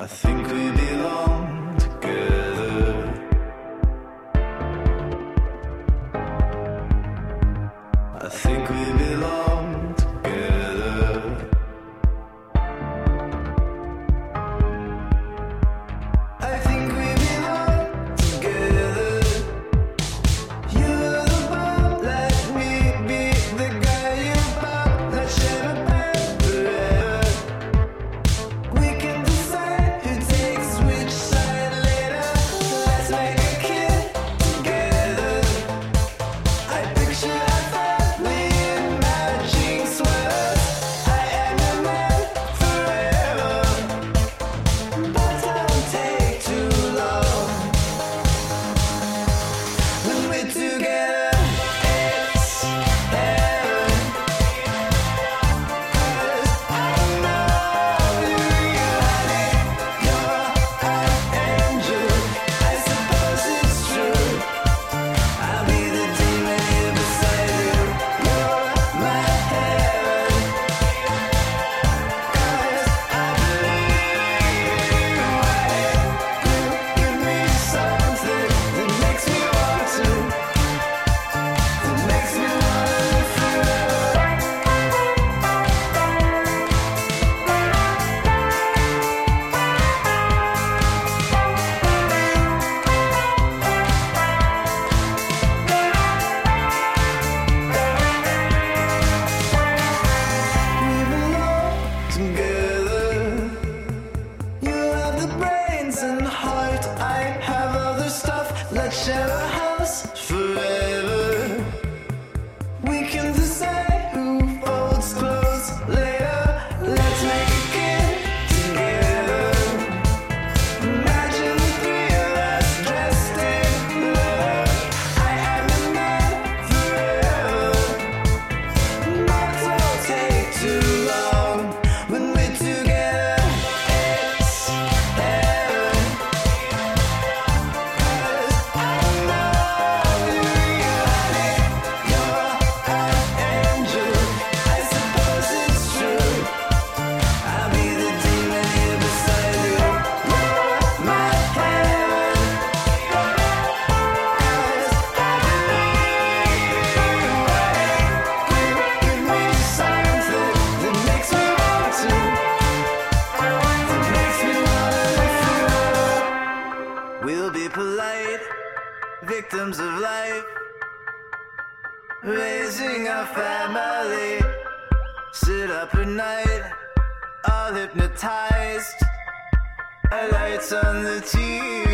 think we belong together. I think we belong together. I think we belong together. You're the bomb, let me be the guy you bought. Let's share a bed forever. We can decide who takes which side later. Let's make a kid together. I picture our family in matching sweaters. I am your man forever, but don't take too long. When we're together, it's heaven. 'Cause I know you, honey. You're an angel. I suppose it's true. I'll be the demon here beside you. You're my heaven. 'Cause I believe in you, honey. You give me something that makes me want to, that makes me want to live forever. We belong together. You have the brains and the heart. I have other stuff. Let's share a house forever. We can decide who folds clothes later. Let's make a kid together. Imagine the three of us dressed in leather. I am your man forever. But don't take too long. When we're together, it's heaven. 'Cause I know you, honey. You're an angel. I suppose it's true. I'll be the demon here beside you. You're my heaven. 'Cause I believe in you, honey. You give me something that makes me want to, that makes me want to live forever. We'll be polite, victims of life, raising our family. Sit up at night, all hypnotized. Lights on the TV.